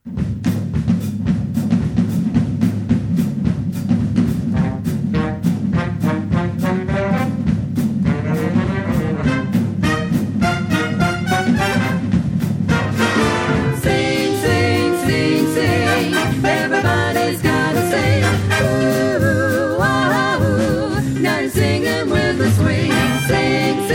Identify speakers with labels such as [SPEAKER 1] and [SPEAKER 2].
[SPEAKER 1] Sing, sing, sing, sing. Everybody's gotta sing. Ooh, ah, ooh. Now you're singing with the swing. Sing, sing.